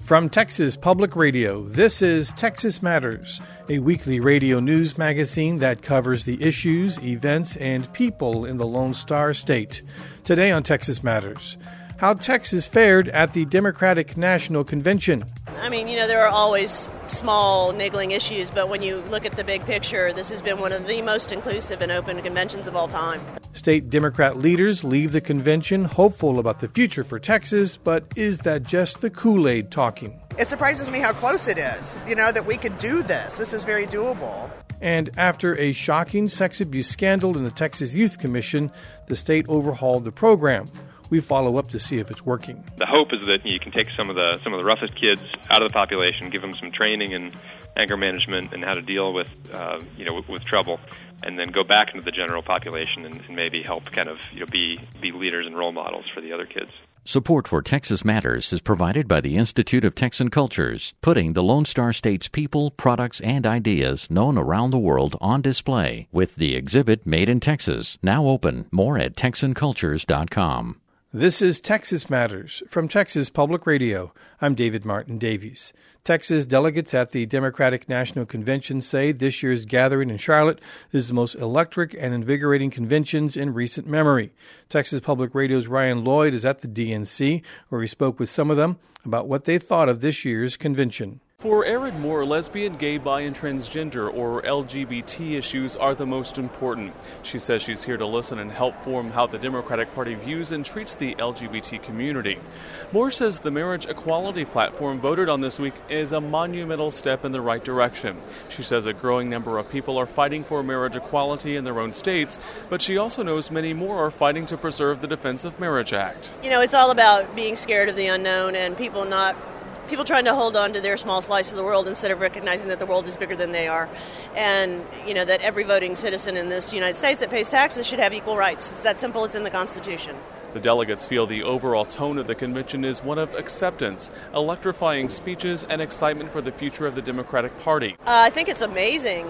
From Texas Public Radio, this is Texas Matters, a weekly radio news magazine that covers the issues, events, and people in the Lone Star State. Today on Texas Matters, how Texas fared at the Democratic National Convention. I mean, there are always small, niggling issues, but when you look at the big picture, this has been one of the most inclusive and open conventions of all time. State Democrat leaders leave the convention hopeful about the future for Texas, but is that just the Kool-Aid talking? It surprises me how close it is, that we could do this. This is very doable. And after a shocking sex abuse scandal in the Texas Youth Commission, the state overhauled the program. We follow up to see if it's working. The hope is that you can take some of the roughest kids out of the population, give them some training in anger management and how to deal with with trouble, and then go back into the general population and maybe help be leaders and role models for the other kids. Support for Texas Matters is provided by the Institute of Texan Cultures, putting the Lone Star State's people, products, and ideas known around the world on display with the exhibit Made in Texas, now open. More at TexanCultures.com. This is Texas Matters from Texas Public Radio. I'm David Martin Davies. Texas delegates at the Democratic National Convention say this year's gathering in Charlotte is the most electric and invigorating conventions in recent memory. Texas Public Radio's Ryan Lloyd is at the DNC, where he spoke with some of them about what they thought of this year's convention. For Erin Moore, lesbian, gay, bi, and transgender, or LGBT issues are the most important. She says she's here to listen and help form how the Democratic Party views and treats the LGBT community. Moore says the marriage equality platform voted on this week is a monumental step in the right direction. She says a growing number of people are fighting for marriage equality in their own states, but she also knows many more are fighting to preserve the Defense of Marriage Act. It's all about being scared of the unknown and people trying to hold on to their small slice of the world instead of recognizing that the world is bigger than they are. And, that every voting citizen in this United States that pays taxes should have equal rights. It's that simple. It's in the Constitution. The delegates feel the overall tone of the convention is one of acceptance, electrifying speeches, and excitement for the future of the Democratic Party. I think it's amazing.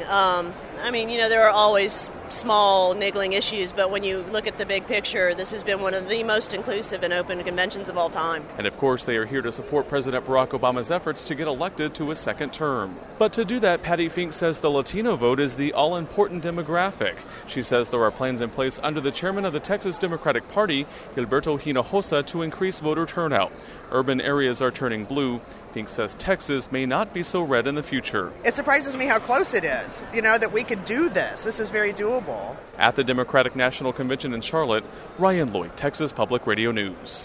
There are always small, niggling issues, but when you look at the big picture, this has been one of the most inclusive and open conventions of all time. And of course, they are here to support President Barack Obama's efforts to get elected to a second term. But to do that, Patty Fink says the Latino vote is the all-important demographic. She says there are plans in place under the chairman of the Texas Democratic Party, Gilberto Hinojosa, to increase voter turnout. Urban areas are turning blue. Fink says Texas may not be so red in the future. It surprises me how close it is, that we could do this. This is very doable. At the Democratic National Convention in Charlotte, Ryan Lloyd, Texas Public Radio News.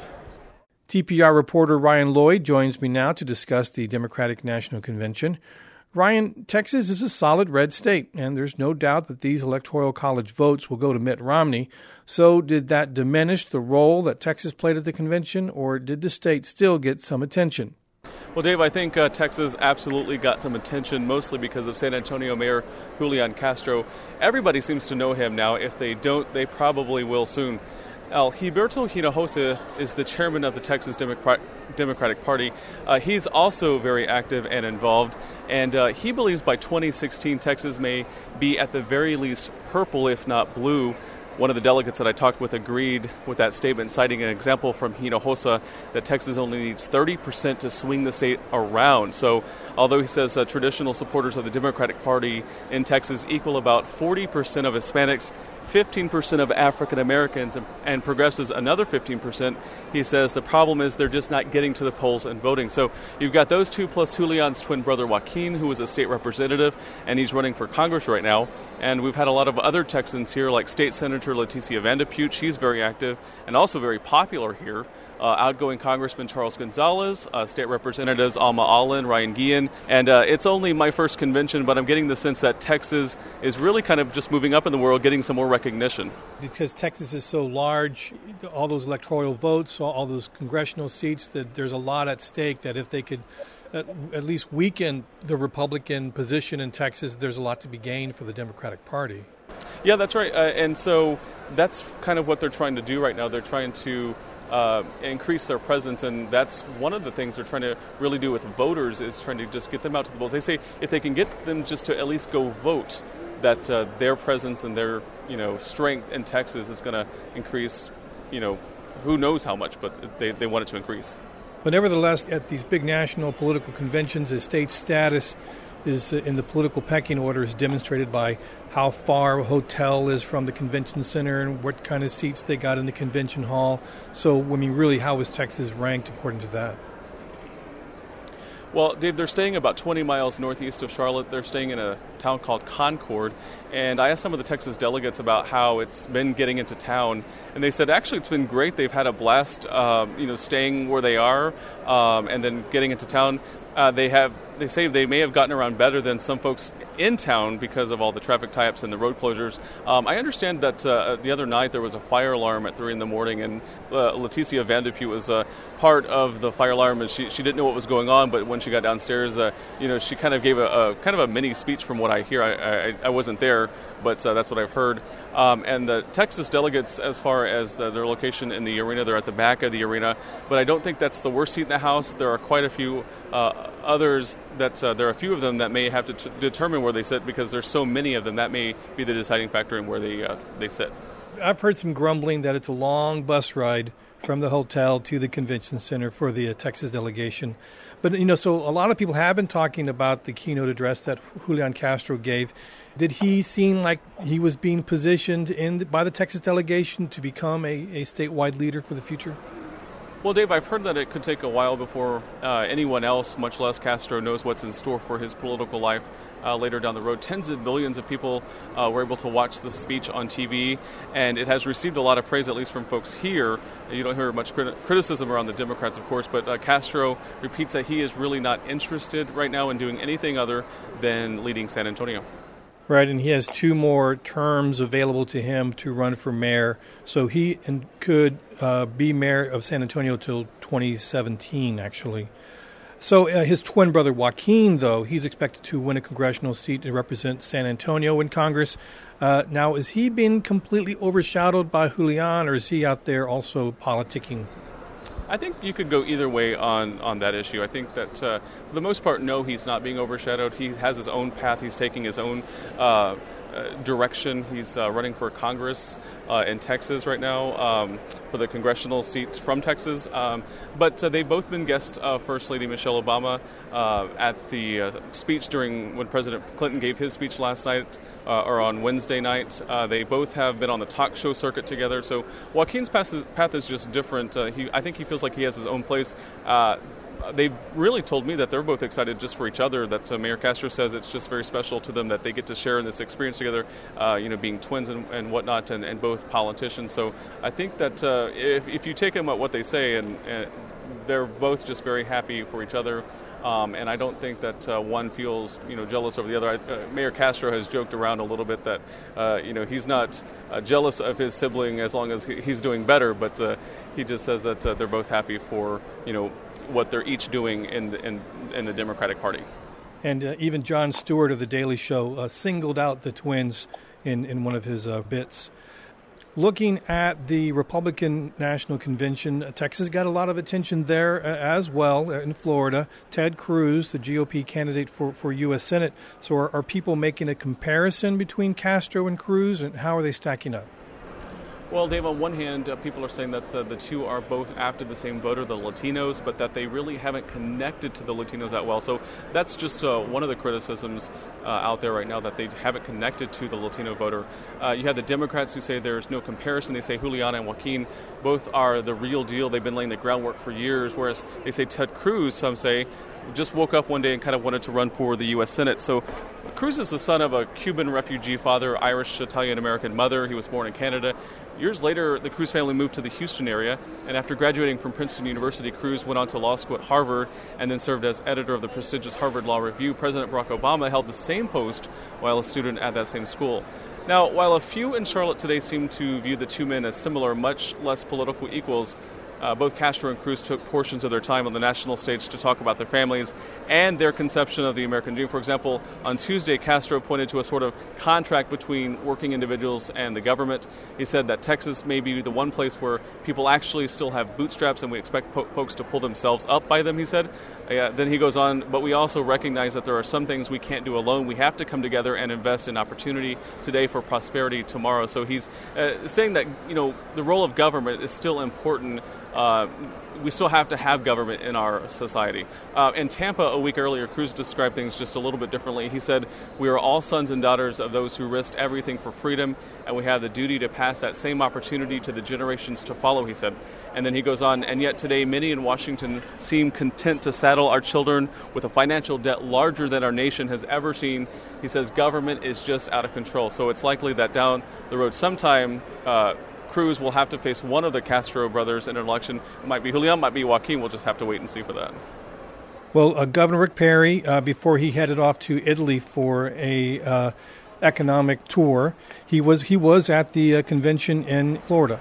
TPR reporter Ryan Lloyd joins me now to discuss the Democratic National Convention. Ryan, Texas is a solid red state, and there's no doubt that these electoral college votes will go to Mitt Romney. So did that diminish the role that Texas played at the convention, or did the state still get some attention? Well, Dave, I think Texas absolutely got some attention, mostly because of San Antonio Mayor Julian Castro. Everybody seems to know him now. If they don't, they probably will soon. Gilberto Hinojosa is the chairman of the Texas Democratic Party. He's also very active and involved, and he believes by 2016 Texas may be at the very least purple, if not blue. One of the delegates that I talked with agreed with that statement, citing an example from Hinojosa that Texas only needs 30% to swing the state around. So although he says traditional supporters of the Democratic Party in Texas equal about 40% of Hispanics, 15% of African Americans, and progressives another 15%, he says the problem is they're just not getting to the polls and voting. So you've got those two plus Julian's twin brother Joaquin, who is a state representative, and he's running for Congress right now. And we've had a lot of other Texans here, like State Senator Leticia Vandepute. She's very active and also very popular here. Outgoing Congressman Charles Gonzalez, State Representatives Alma Allen, Ryan Guillen. And it's only my first convention, but I'm getting the sense that Texas is really kind of just moving up in the world, getting some more recognition. Because Texas is so large, all those electoral votes, all those congressional seats, that there's a lot at stake, that if they could at least weaken the Republican position in Texas, there's a lot to be gained for the Democratic Party. Yeah, that's right. And so that's kind of what they're trying to do right now. They're trying to increase their presence, and that's one of the things they're trying to really do with voters, is trying to just get them out to the polls. They say if they can get them just to at least go vote, that their presence and their strength in Texas is going to increase, who knows how much, but they want it to increase. But nevertheless, at these big national political conventions, a state's status is in the political pecking order is demonstrated by how far a hotel is from the convention center and what kind of seats they got in the convention hall. So, I mean, really, how is Texas ranked according to that? Well, Dave, they're staying about 20 miles northeast of Charlotte. They're staying in a town called Concord. And I asked some of the Texas delegates about how it's been getting into town. And they said, actually, it's been great. They've had a blast, staying where they are and then getting into town. They say they may have gotten around better than some folks in town because of all the traffic tie-ups and the road closures. I understand that the other night there was a fire alarm at 3 in the morning, and Leticia Vanderpue was part of the fire alarm, and she didn't know what was going on. But when she got downstairs, she kind of gave a mini speech from what I hear. I wasn't there, but that's what I've heard. And the Texas delegates, as far as their location in the arena, they're at the back of the arena. But I don't think that's the worst seat in the House. There are quite a few others that there are a few of them that may have to determine where they sit, because there's so many of them. That may be the deciding factor in where they sit. I've heard some grumbling that it's a long bus ride from the hotel to the convention center for the Texas delegation. But, so a lot of people have been talking about the keynote address that Julian Castro gave. Did he seem like he was being positioned by the Texas delegation to become a statewide leader for the future? Well, Dave, I've heard that it could take a while before anyone else, much less Castro, knows what's in store for his political life later down the road. Tens of millions of people were able to watch the speech on TV, and it has received a lot of praise, at least from folks here. You don't hear much criticism around the Democrats, of course, but Castro repeats that he is really not interested right now in doing anything other than leading San Antonio. Right, and he has 2 more terms available to him to run for mayor, so he could be mayor of San Antonio till 2017, actually. So his twin brother Joaquin, though, he's expected to win a congressional seat to represent San Antonio in Congress. Now, is he being completely overshadowed by Julian, or is he out there also politicking? I think you could go either way on that issue. I think that for the most part, no, he's not being overshadowed. He has his own path. He's taking his own direction. He's running for Congress in Texas right now for the congressional seats from Texas. But they've both been guests of First Lady Michelle Obama at the speech when President Clinton gave his speech last night or on Wednesday night. They both have been on the talk show circuit together. So Joaquin's path is just different. I think he feels like he has his own place. They really told me that they're both excited just for each other, that Mayor Castro says it's just very special to them that they get to share in this experience together, being twins and whatnot, and both politicians. So I think that if you take them at what they say, and they're both just very happy for each other. And I don't think that one feels, jealous over the other. Mayor Castro has joked around a little bit that, he's not jealous of his sibling as long as he's doing better, but he just says that they're both happy for, what they're each doing in the Democratic Party. And even Jon Stewart of The Daily Show singled out the twins in one of his bits. Looking at the Republican National Convention, Texas got a lot of attention there as well in Florida. Ted Cruz, the GOP candidate for U.S. Senate. So are people making a comparison between Castro and Cruz, and how are they stacking up? Well, Dave, on one hand, people are saying that the two are both after the same voter, the Latinos, but that they really haven't connected to the Latinos that well. So that's just one of the criticisms out there right now, that they haven't connected to the Latino voter. You have the Democrats who say there's no comparison. They say Julian and Joaquin both are the real deal. They've been laying the groundwork for years, whereas they say Ted Cruz, some say, just woke up one day and kind of wanted to run for the U.S. Senate. So Cruz is the son of a Cuban refugee father, Irish Italian-American mother. He was born in Canada. Years later, the Cruz family moved to the Houston area, and after graduating from Princeton University, Cruz went on to law school at Harvard and then served as editor of the prestigious Harvard Law Review. President Barack Obama held the same post while a student at that same school. Now, while a few in Charlotte today seem to view the two men as similar, much less political equals, both Castro and Cruz took portions of their time on the national stage to talk about their families and their conception of the American dream. For example, on Tuesday, Castro pointed to a sort of contract between working individuals and the government. He said that Texas may be the one place where people actually still have bootstraps, and we expect folks to pull themselves up by them, he said. Then he goes on, but we also recognize that there are some things we can't do alone. We have to come together and invest in opportunity today for prosperity tomorrow. So he's saying that, the role of government is still important, we still have to have government in our society. In Tampa a week earlier, Cruz described things just a little bit differently. He said, "We are all sons and daughters of those who risked everything for freedom, and we have the duty to pass that same opportunity to the generations to follow," he said. And then he goes on, "And yet today many in Washington seem content to saddle our children with a financial debt larger than our nation has ever seen." He says government is just out of control. So it's likely that down the road sometime Cruz will have to face one of the Castro brothers in an election. It might be Julian, might be Joaquin. We'll just have to wait and see for that. Well, Governor Rick Perry, before he headed off to Italy for a economic tour, he was at the convention in Florida.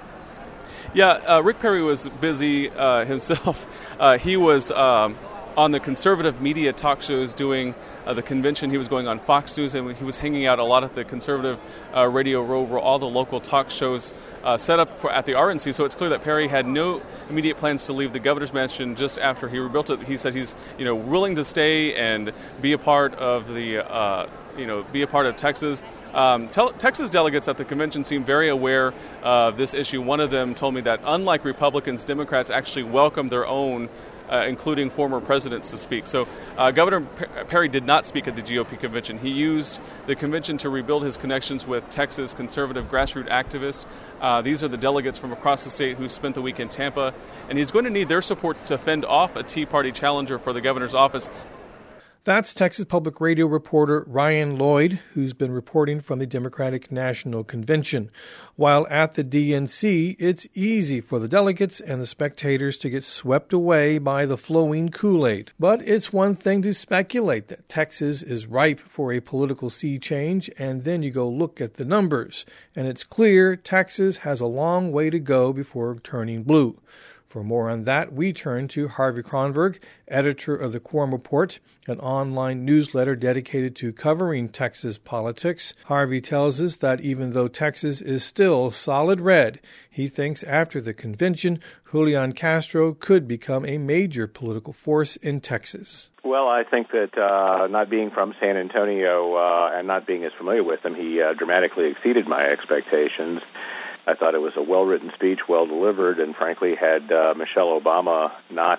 Yeah, Rick Perry was busy himself. He was on the conservative media talk shows doing the convention. He was going on Fox News, and he was hanging out a lot at the conservative Radio Row, where all the local talk shows set up at the RNC. So it's clear that Perry had no immediate plans to leave the governor's mansion just after he rebuilt it. He said he's willing to stay and be a part of the be a part of Texas. Texas delegates at the convention seem very aware of this issue. One of them told me that unlike Republicans, Democrats actually welcome their own, including former presidents, to speak. So Governor Perry did not speak at the GOP convention. He used the convention to rebuild his connections with Texas conservative grassroots activists. These are the delegates from across the state who spent the week in Tampa, and he's going to need their support to fend off a Tea Party challenger for the governor's office. That's Texas Public Radio reporter Ryan Lloyd, who's been reporting from the Democratic National Convention. While at the DNC, it's easy for the delegates and the spectators to get swept away by the flowing Kool-Aid. But it's one thing to speculate that Texas is ripe for a political sea change, and then you go look at the numbers. And it's clear Texas has a long way to go before turning blue. For more on that, we turn to Harvey Kronberg, editor of the Quorum Report, an online newsletter dedicated to covering Texas politics. Harvey tells us that even though Texas is still solid red, he thinks after the convention, Julian Castro could become a major political force in Texas. Well, I think that not being from San Antonio and not being as familiar with him, he dramatically exceeded my expectations. I thought it was a well-written speech, well-delivered, and frankly, had Michelle Obama not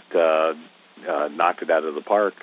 knocked it out of the park,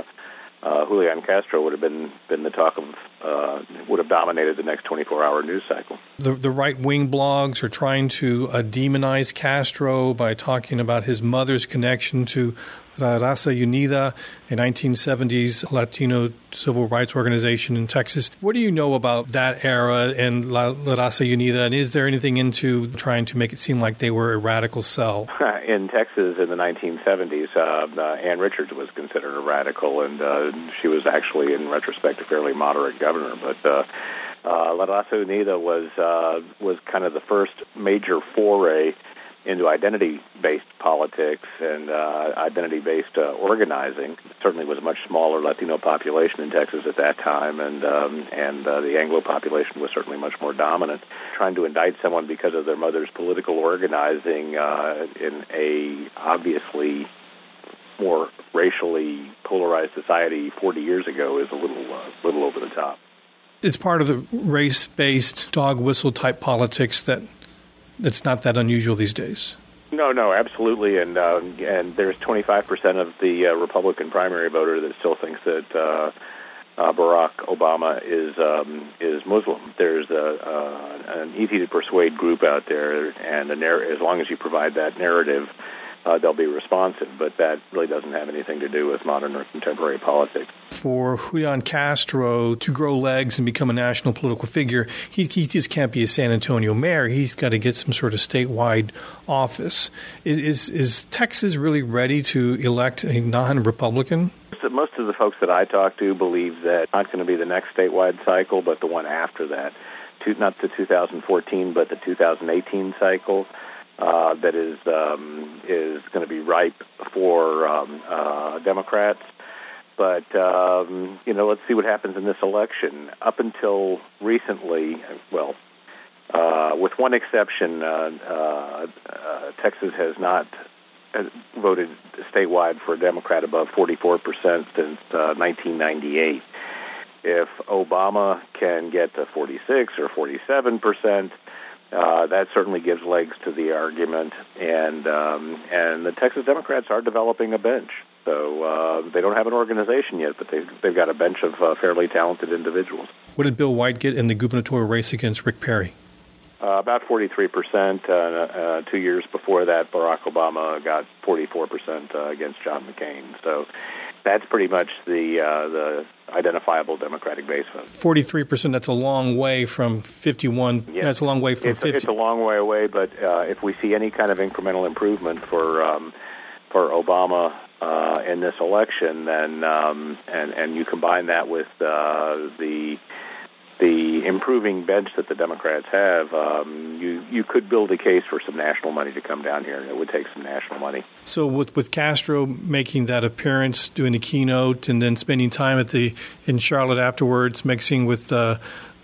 Julian Castro would have been the talk of, would have dominated the next 24-hour news cycle. The right-wing blogs are trying to demonize Castro by talking about his mother's connection to La Raza Unida, a 1970s Latino civil rights organization in Texas. What do you know about that era and La Raza Unida, and is there anything into trying to make it seem like they were a radical cell? In Texas in the 1970s, Ann Richards was considered a radical, and she was actually, in retrospect, a fairly moderate governor. But La Raza Unida was kind of the first major foray into identity-based politics and identity-based organizing. It certainly was a much smaller Latino population in Texas at that time, and the Anglo population was certainly much more dominant. Trying to indict someone because of their mother's political organizing in a obviously more racially polarized society 40 years ago is a little over the top. It's part of the race-based dog whistle type politics that's not that unusual these days. No, absolutely, and there's 25% of the Republican primary voter that still thinks that Barack Obama is Muslim. There's an easy to persuade group out there, and as long as you provide that narrative, they'll be responsive. But that really doesn't have anything to do with modern or contemporary politics. For Julian Castro to grow legs and become a national political figure, he just can't be a San Antonio mayor. He's got to get some sort of statewide office. Is Texas really ready to elect a non-Republican? Most of the folks that I talk to believe that not going to be the next statewide cycle, but the one after that. Not the 2014, but the 2018 cycle. That is going to be ripe for Democrats. But, let's see what happens in this election. Up until recently, with one exception, Texas has not voted statewide for a Democrat above 44% since 1998. If Obama can get to 46 or 47%, that certainly gives legs to the argument, and the Texas Democrats are developing a bench. So they don't have an organization yet, but they've got a bench of fairly talented individuals. What did Bill White get in the gubernatorial race against Rick Perry? About 43%. 2 years before that, Barack Obama got 44% against John McCain. So that's pretty much the identifiable Democratic base vote. 43%, that's a long way from 51. Yes. That's a long way from 50. It's a long way away, but if we see any kind of incremental improvement for Obama in this election, then and you combine that with the improving bench that the Democrats have, you could build a case for some national money to come down here, and it would take some national money. So with Castro making that appearance, doing the keynote, and then spending time in Charlotte afterwards, mixing with the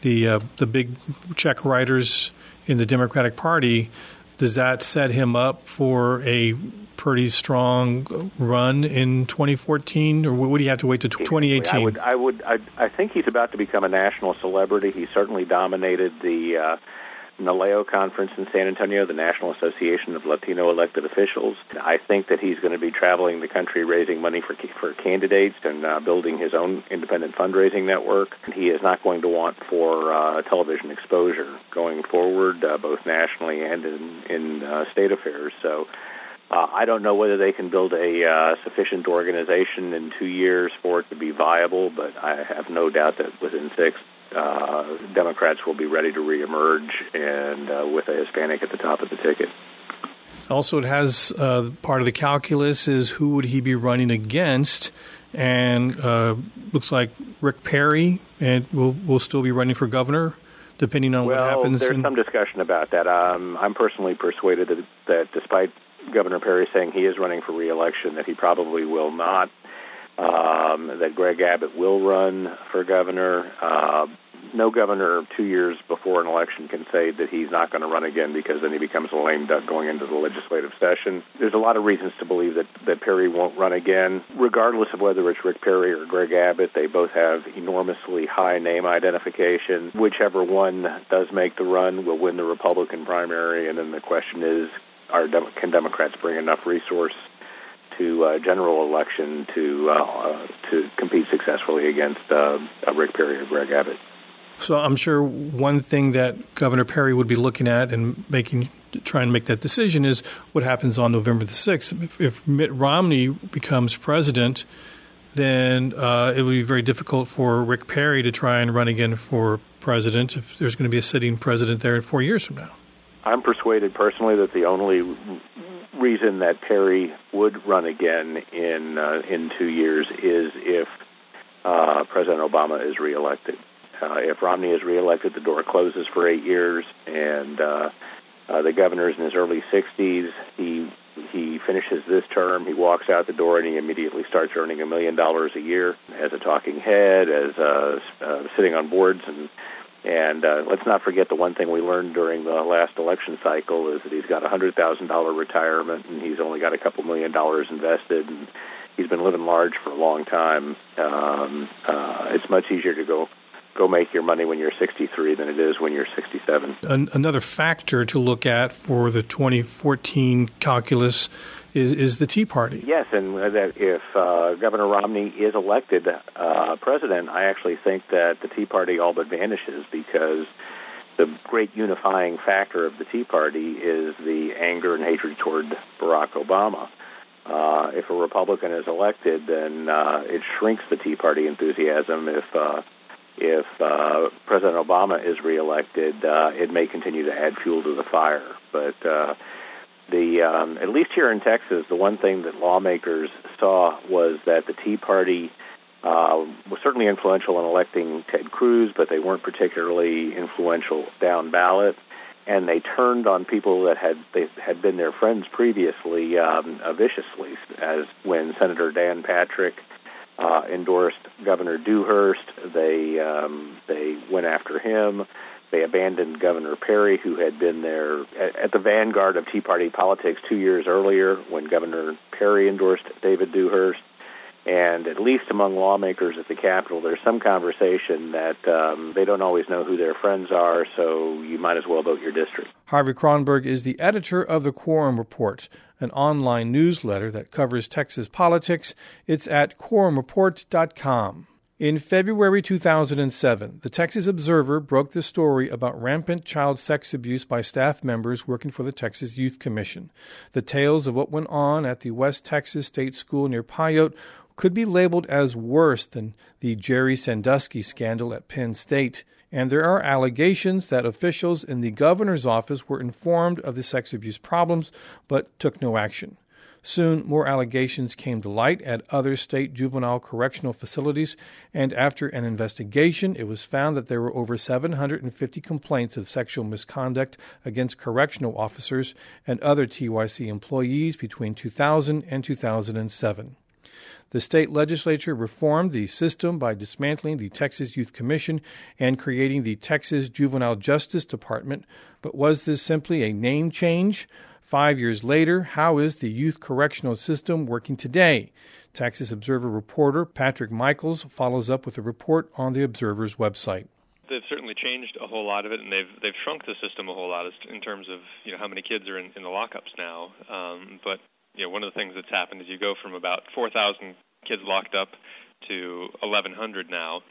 big check writers in the Democratic Party, does that set him up for a pretty strong run in 2014, or would he have to wait to 2018? I think he's about to become a national celebrity. He certainly dominated the NALEO conference in San Antonio, the National Association of Latino Elected Officials. I think that he's going to be traveling the country raising money for candidates and building his own independent fundraising network. He is not going to want for television exposure going forward, both nationally and in state affairs. So I don't know whether they can build a sufficient organization in 2 years for it to be viable, but I have no doubt that within 6, Democrats will be ready to reemerge, and with a Hispanic at the top of the ticket. Also, it has part of the calculus is who would he be running against, and looks like Rick Perry and will still be running for governor, depending on what happens. Well, there's some discussion about that. I'm personally persuaded that despite Governor Perry saying he is running for re-election, that he probably will not, that Greg Abbott will run for governor. No governor 2 years before an election can say that he's not going to run again, because then he becomes a lame duck going into the legislative session. There's a lot of reasons to believe that Perry won't run again. Regardless of whether it's Rick Perry or Greg Abbott, they both have enormously high name identification. Whichever one does make the run will win the Republican primary, and then the question is, can Democrats bring enough resource to a general election to compete successfully against Rick Perry or Greg Abbott? So I'm sure one thing that Governor Perry would be looking at and trying to make that decision is what happens on November the 6th. If Mitt Romney becomes president, then it would be very difficult for Rick Perry to try and run again for president if there's going to be a sitting president there in 4 years from now. I'm persuaded personally that the only reason that Perry would run again in 2 years is if President Obama is reelected. If Romney is reelected, the door closes for 8 years, and the governor's in his early 60s. He finishes this term, he walks out the door, and he immediately starts earning $1 million a year as a talking head, as sitting on boards, and let's not forget the one thing we learned during the last election cycle is that he's got a $100,000 retirement, and he's only got a couple $1 million invested, and he's been living large for a long time. It's much easier to go make your money when you're 63 than it is when you're 67. Another factor to look at for the 2014 calculus is the Tea Party. Yes, and that if Governor Romney is elected president, I actually think that the Tea Party all but vanishes, because the great unifying factor of the Tea Party is the anger and hatred toward Barack Obama. If a Republican is elected, then it shrinks the Tea Party enthusiasm. If President Obama is reelected, it may continue to add fuel to the fire. But at least here in Texas, the one thing that lawmakers saw was that the Tea Party was certainly influential in electing Ted Cruz, but they weren't particularly influential down ballot. And they turned on people that had been their friends previously viciously, as when Senator Dan Patrick endorsed Governor Dewhurst. They went after him. They abandoned Governor Perry, who had been there at the vanguard of Tea Party politics 2 years earlier when Governor Perry endorsed David Dewhurst. And at least among lawmakers at the Capitol, there's some conversation that they don't always know who their friends are, so you might as well vote your district. Harvey Kronberg is the editor of the Quorum Report, an online newsletter that covers Texas politics. It's at quorumreport.com. In February 2007, the Texas Observer broke the story about rampant child sex abuse by staff members working for the Texas Youth Commission. The tales of what went on at the West Texas State School near Pyote could be labeled as worse than the Jerry Sandusky scandal at Penn State, and there are allegations that officials in the governor's office were informed of the sex abuse problems but took no action. Soon, more allegations came to light at other state juvenile correctional facilities, and after an investigation, it was found that there were over 750 complaints of sexual misconduct against correctional officers and other TYC employees between 2000 and 2007. The state legislature reformed the system by dismantling the Texas Youth Commission and creating the Texas Juvenile Justice Department. But was this simply a name change? 5 years later, how is the youth correctional system working today? Texas Observer reporter Patrick Michaels follows up with a report on the Observer's website. They've certainly changed a whole lot of it, and they've shrunk the system a whole lot in terms of how many kids are in the lockups now. But one of the things that's happened is you go from about 4,000 kids locked up to 1,100 now.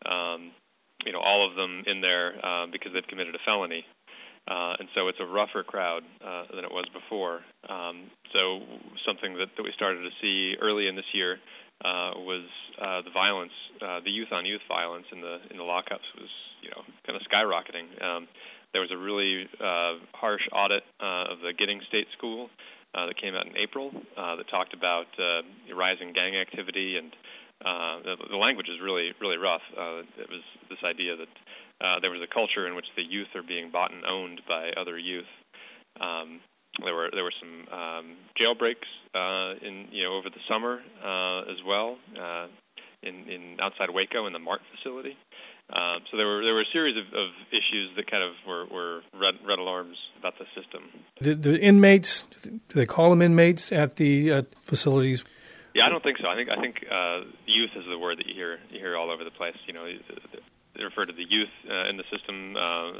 All of them in there because they've committed a felony. And so it's a rougher crowd than it was before. So something that we started to see early in this year was the violence, the youth-on-youth violence in the lockups was kind of skyrocketing. There was a really harsh audit of the Giddings State School that came out in April that talked about rising gang activity, and the language is really, really rough. It was this idea that there was a culture in which the youth are being bought and owned by other youth. There were some jailbreaks over the summer as well in outside Waco in the Mart facility. So there were a series of issues that kind of were red alarms about the system. The inmates, do they call them inmates at the facilities? Yeah, I don't think so. I think youth is the word that you hear all over the place. They refer to the youth in the system.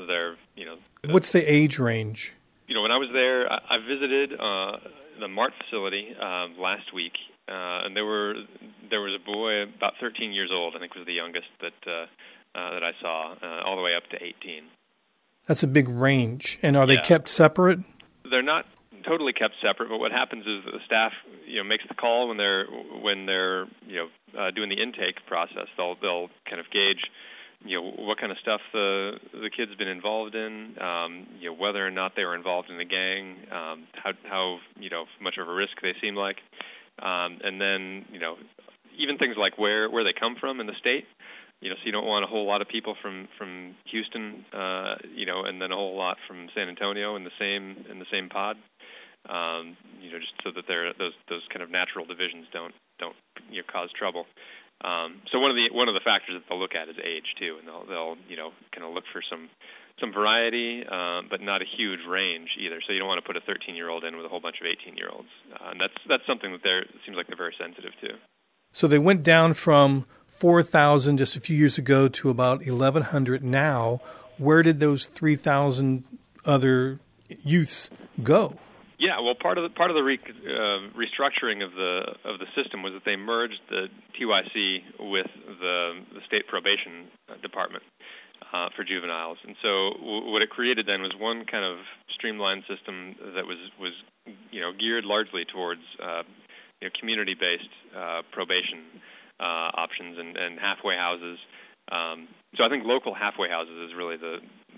What's the age range? When I was there, I visited the Mart facility last week, and there was a boy about 13 years old. I think was the youngest that I saw, all the way up to 18. That's a big range. And are they kept separate? They're not totally kept separate, but what happens is the staff makes the call when they're doing the intake process. They'll kind of gauge what kind of stuff the kid's been involved in, whether or not they were involved in the gang, how much of a risk they seem like, and then even things like where they come from in the state. So you don't want a whole lot of people from Houston, and then a whole lot from San Antonio in the same pod, just so that those kind of natural divisions don't cause trouble. So one of the factors that they'll look at is age too, and they'll kind of look for some variety, but not a huge range either. So you don't want to put a 13-year-old in with a whole bunch of 18-year-olds, and that's something that it seems like they're very sensitive to. So they went down from 4,000 just a few years ago to about 1,100 now. Where did those 3,000 other youths go? Yeah, well, part of the restructuring of the system was that they merged the TYC with the state probation department for juveniles, and so what it created then was one kind of streamlined system that was geared largely towards community-based probation options and halfway houses. So I think local halfway houses is really the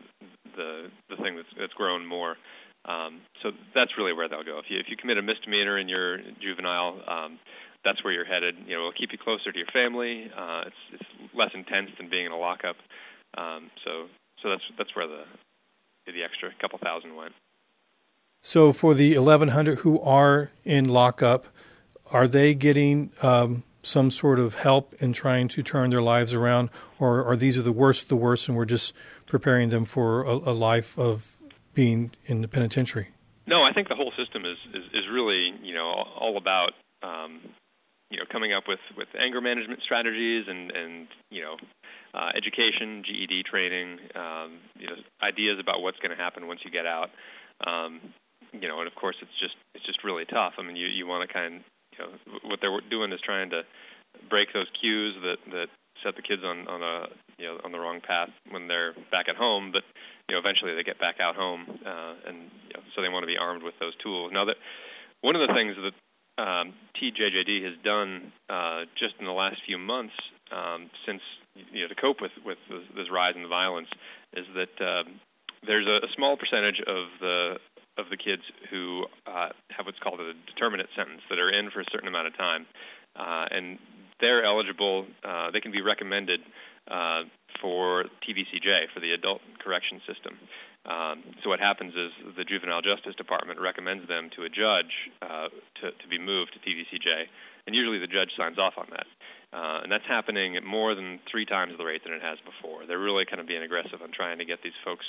thing that's grown more. So that's really where they'll go. If you commit a misdemeanor in your juvenile, that's where you're headed. It'll keep you closer to your family. It's less intense than being in a lockup. So that's where the extra couple thousand went. So for the 1,100 who are in lockup, are they getting some sort of help in trying to turn their lives around, or are these the worst of the worst, and we're just preparing them for a life of being in the penitentiary? No, I think the whole system is really all about coming up with anger management strategies and education, GED training, ideas about what's going to happen once you get out. And of course it's just really tough. I mean, you want to what they're doing is trying to break those cues that set the kids on the wrong path when they're back at home, but eventually they get back out home, so they want to be armed with those tools. Now, that one of the things that TJJD has done just in the last few months, since to cope with this rise in the violence, is that there's a small percentage of the kids who have what's called a determinate sentence, that are in for a certain amount of time, and they're eligible. They can be recommended for TVCJ, for the Adult Correction System. So what happens is the Juvenile Justice Department recommends them to a judge to be moved to TVCJ, and usually the judge signs off on that. And that's happening at more than 3 times the rate than it has before. They're really kind of being aggressive on trying to get these folks,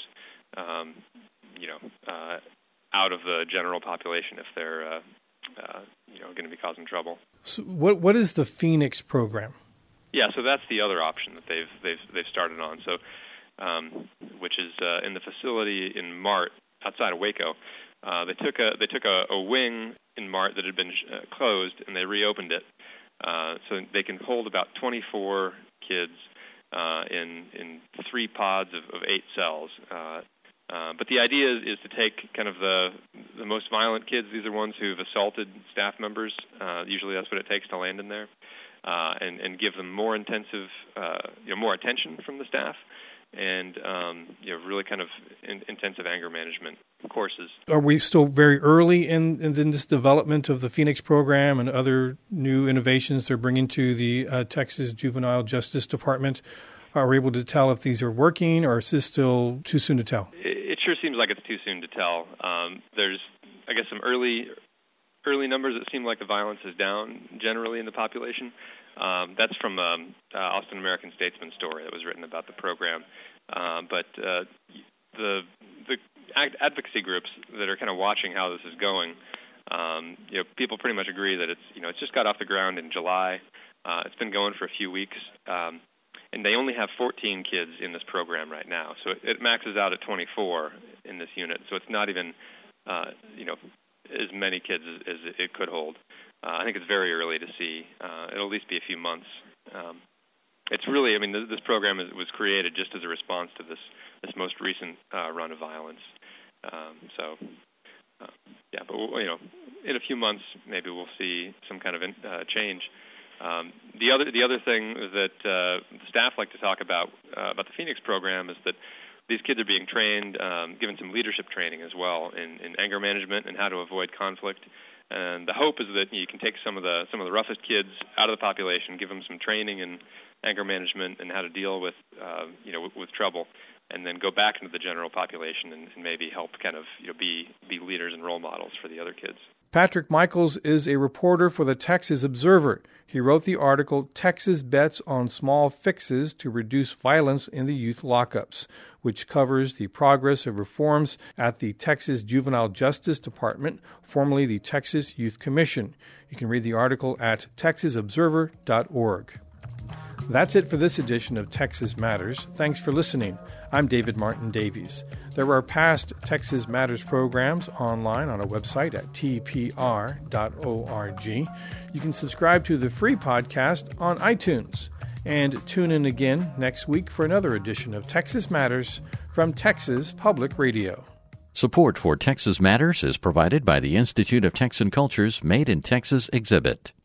out of the general population if they're, going to be causing trouble. So what is the Phoenix program? Yeah, so that's the other option that they've started on. So, which is in the facility in Mart outside of Waco. They took a wing in Mart that had been closed, and they reopened it, so they can hold about 24 kids in 3 pods of 8 cells. But the idea is to take kind of the most violent kids. These are ones who've assaulted staff members. Usually that's what it takes to land in there, and give them more intensive, more attention from the staff, and really kind of intensive anger management courses. Are we still very early in this development of the Phoenix program and other new innovations they're bringing to the Texas Juvenile Justice Department? Are we able to tell if these are working, or is this still too soon to tell? It sure seems like it's too soon to tell. There's, I guess, some early numbers that seem like the violence is down generally in the population. That's from Austin American Statesman story that was written about the program. But the advocacy groups that are kind of watching how this is going, people pretty much agree that it's just got off the ground in July. It's been going for a few weeks. And they only have 14 kids in this program right now. So it maxes out at 24 in this unit. So it's not even, as many kids as it could hold. I think it's very early to see. It'll at least be a few months. It's really, this program was created just as a response to this most recent run of violence. But in a few months, maybe we'll see some kind of change. The other thing that the staff like to talk about the Phoenix program is that these kids are being trained, given some leadership training as well in anger management and how to avoid conflict. And the hope is that you can take some of the roughest kids out of the population, give them some training in anger management and how to deal with trouble, and then go back into the general population and maybe help kind of be leaders and role models for the other kids. Patrick Michaels is a reporter for the Texas Observer. He wrote the article, Texas Bets on Small Fixes to Reduce Violence in the Youth Lockups, which covers the progress of reforms at the Texas Juvenile Justice Department, formerly the Texas Youth Commission. You can read the article at texasobserver.org. That's it for this edition of Texas Matters. Thanks for listening. I'm David Martin Davies. There are past Texas Matters programs online on our website at tpr.org. You can subscribe to the free podcast on iTunes. And tune in again next week for another edition of Texas Matters from Texas Public Radio. Support for Texas Matters is provided by the Institute of Texan Cultures Made in Texas exhibit.